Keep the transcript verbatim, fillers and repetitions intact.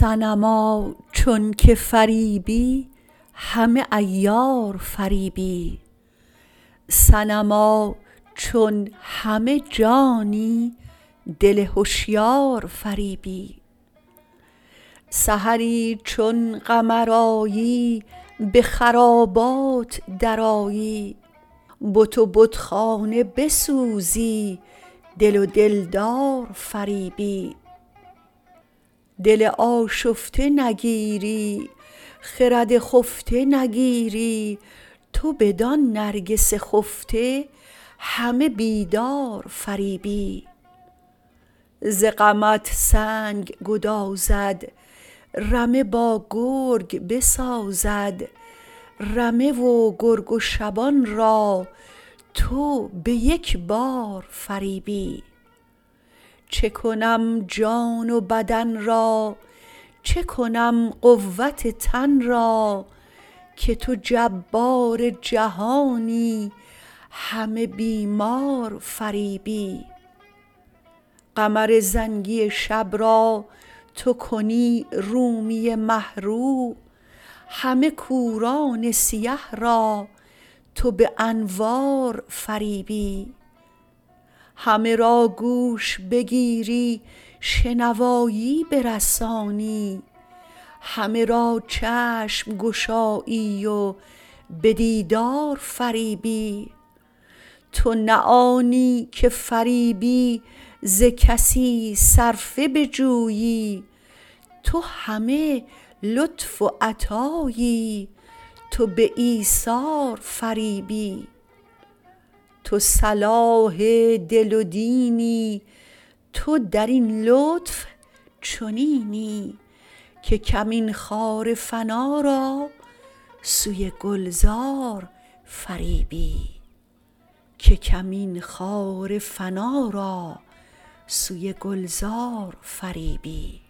صنما چون که فریبی همه عیار فریبی. صنما چون همه جانی دل هشیار فریبی. سحری چون قمر آیی به خرابات درآیی. بت و بتخانه بسوزی دل و دلدار فریبی. دل آشفته نگیری خرد خفته نگیری. تو بدان نرگس خفته همه بیدار فریبی. ز غمت سنگ گدازد رمه با گرگ بسازد. رمه و گرگ و شبان را تو به یک بار فریبی. چه کنم جان و بدن را چه کنم قوت تن را که تو جبار جهانی همه بیمار فریبی. قمر زنگی شب را تو کنی رومی مه رو. همه کوران سیه را تو به انوار فریبی. همه را گوش بگیری شنوایی برسانی. همه را چشم گشایی و به دیدار فریبی. تو نه آنی که فریبی ز کسی صرفه بجویی. تو همه لطف و عطایی تو به ایثار فریبی. تو صلاح دل و دینی تو در این لطف چنینی که کمین خار فنا را سوی گلزار فریبی.